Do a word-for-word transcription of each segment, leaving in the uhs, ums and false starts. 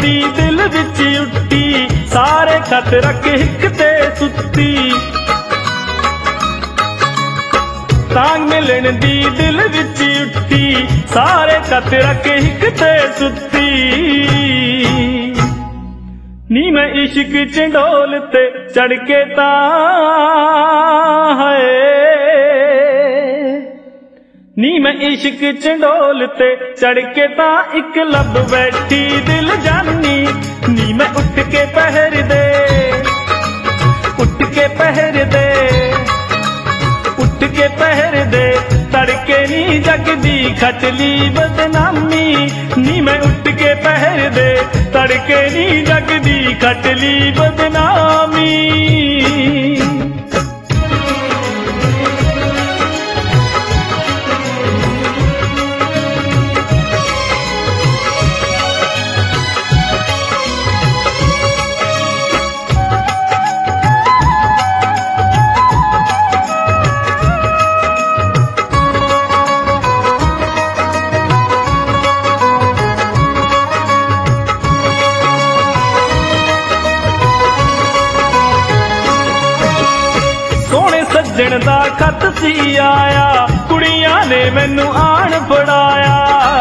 दी दिल विच उठी सारे खत रख हिक ते सुती तांग मिलन दी दिल विच उठी सारे खत रख हिक ते सुती नी मैं इश्क चंडोल ते चढ़ के ता है नी मैं इश्क चंडोल ते चढ़ के ता इक लब बैठी दिल जानी नी मैं उठ के पहर दे उठ के पहर दे उठ के पहर दे तड़के नी जगदी खटली बदनामी नी मैं उठ के पहर दे तड़के नी जगदी खटली बदनामी सज्जन दा खत सी आया कुड़ियां ने मैनू आन फड़ाया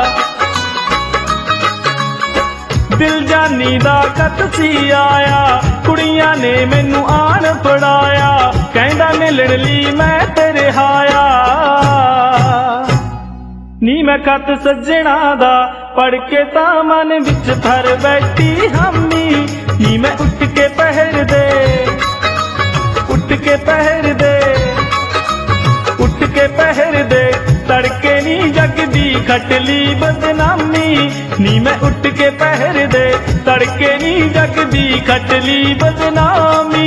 दिल जानी दा खत सी आया कुड़ियां ने मैनू आन फड़ाया कहंदा मिलन ली मैं तेरे हाया नी मैं खत सज्जणा दा पढ़ के ता मन विच भर बैठी हामी नी मैं उठ के पहर दे उठ के पहर दे उठ के पहर दे तड़के नी जगदी खटली बदनामी नी मैं उठ के पहर दे तड़के नी जगदी खटली बदनामी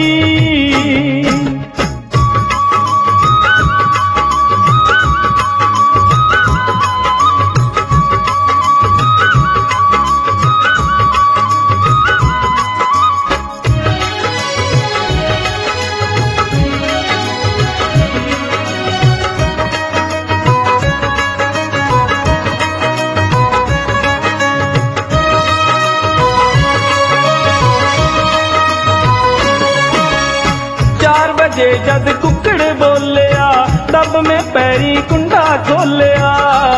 जे जद कुकड़ बोलिया दब में पैरी कुंडा खोलिया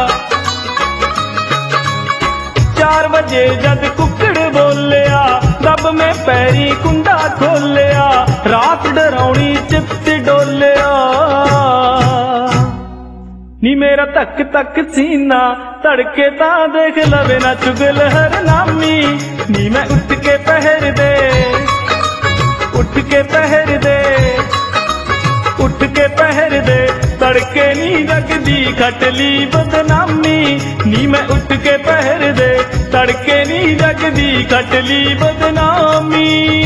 चार बजे जद कुकड़ बोलिया दब में पैरी कुंडा खोलिया रात डराउनी चित्त डोलिया नी मेरा तक तक सीना तड़के ता देख लवे ना चुगल हर नामी नी मैं उठ के पहर दे उठ के पहर दे उठ के पहर दे तड़के नी जगदी खटली बदनामी नी मैं उठ के पहर दे तड़के नी जगदी खटली बदनामी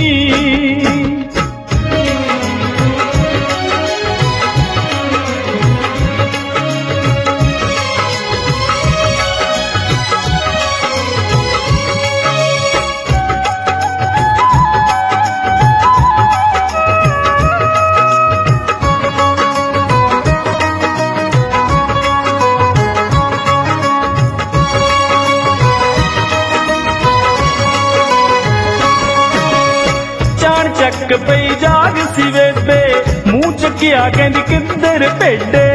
चक पई जाग सी वेबे मुंह चुकिया कहंदी किधर भेडे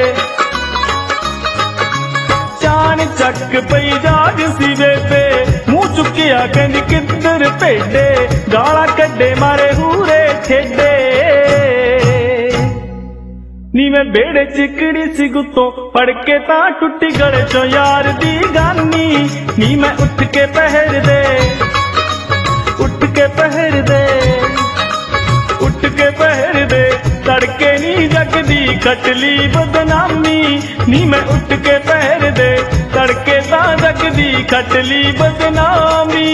चान चक पई जाग सी वेबे मुंह चुकिया कहंदी किधर भेडे गाला कड्डे मारे हूरे ठेडे नी मैं बेड़े चिकड़ी सी गुत्तों पड़ के ता टुटी गले चो यार दी गानी नी मैं उठ के पहर दे उठ के पहर दे उठ के पहर दे तड़के नी जगदी खटली बदनामी नी मैं उठ के पहर दे तड़के ता जगदी खटली बदनामी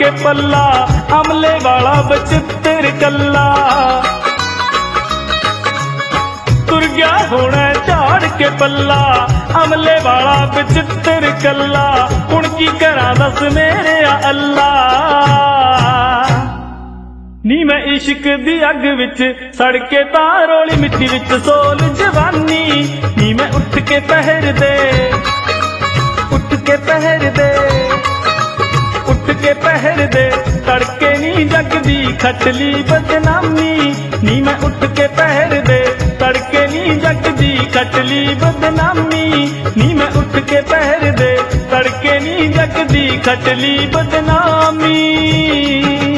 के पल्ला अमले वाला बचित्र कल्ला तुर गया होना झाड़ के पल्ला अमले वाला बचित्र कल्ला हुण की करा दस मेरे अल्लाह नी मैं इश्क दी अग विच सड़ के तां रोली मिट्टी विच सोल जवानी नी मैं उठ के पहर दे उठ के पहर दे उठ के पहर दे तड़के नी जग दी खटली बदनामी नी मैं उठ के पहर दे तड़के नी जग दी खटली बदनामी नी मैं उठ के पहर दे तड़के नी जग दी खटली बदनामी।